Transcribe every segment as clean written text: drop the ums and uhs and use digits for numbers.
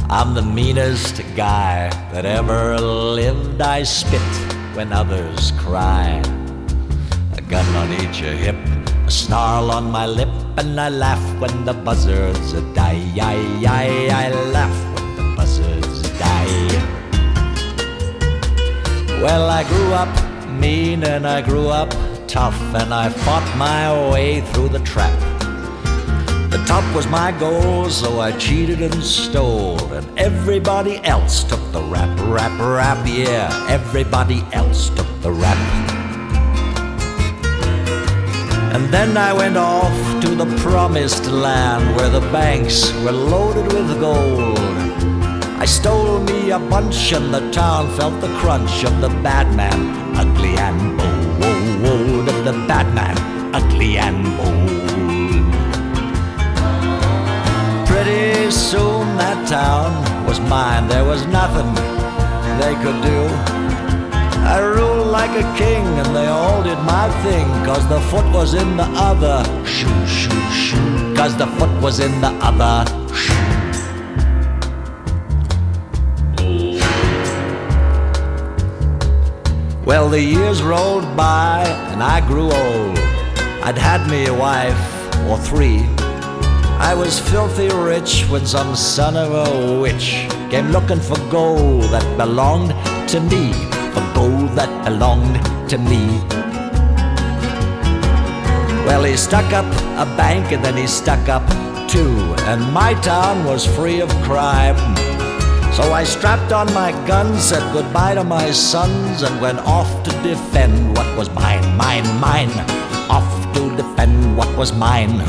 I'm the meanest guy that ever lived. I spit when others cry. A gun on each hip, a snarl on my lip, and I laugh when the buzzards die. I laugh when the buzzards die. Well, I grew up mean and I grew up tough, and I fought my way through the trap. The top was my goal, so I cheated and stole, and everybody else took the rap. Yeah, everybody else took the rap. And then I went off to the promised land, where the banks were loaded with gold. I stole me a bunch, and the town felt the crunch of the bad man, ugly and bold. Of the bad man, ugly and bold. Pretty soon that town was mine. There was nothing they could do. I ruled like a king, and they all did my thing, 'cause the foot was in the other shoe, shoe, shoe. 'Cause the foot was in the other shoe. Well, the years rolled by and I grew old. I'd had me a wife or three. I was filthy rich when some son of a witch came looking for gold that belonged to me, for gold that belonged to me. Well, he stuck up a bank and then he stuck up two, and my town was free of crime. So I strapped on my gun, said goodbye to my sons, and went off to defend what was mine, mine. Off to defend what was mine.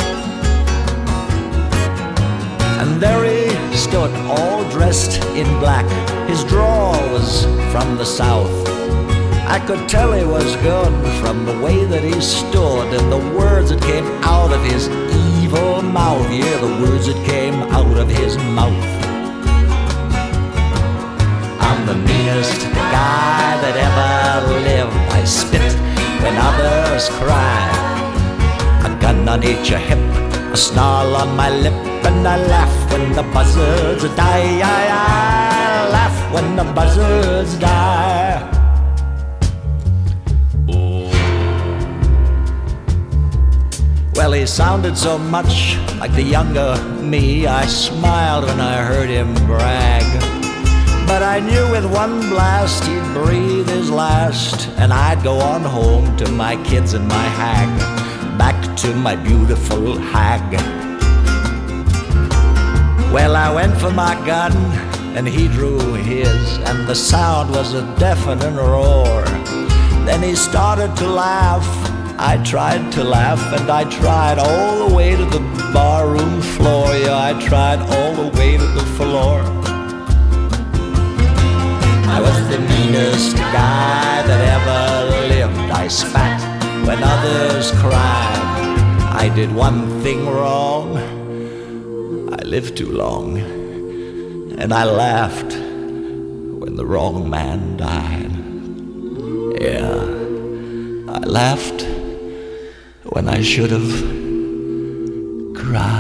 And there he stood, all dressed in black. His drawl was from the south. I could tell he was good from the way that he stood, and the words that came out of his evil mouth. Yeah, the words that came out of his mouth. I'm the meanest guy that ever lived. I spit when others cry. A gun on each hip, a snarl on my lip, and I laugh when the buzzards die. I laugh when the buzzards die. Well, he sounded so much like the younger me, I smiled when I heard him brag. But I knew with one blast he'd breathe his last, and I'd go on home to my kids and my hag, back to my beautiful hag. Well, I went for my gun, and he drew his, and the sound was a deafening roar. Then he started to laugh. I tried to laugh, and I tried all the way to the barroom floor. Yeah, I tried all the way to the floor. I was the meanest guy that ever lived. I spat when others cried. I did one thing wrong. I lived too long, and I laughed when the wrong man died. Yeah, I laughed when I should have cried.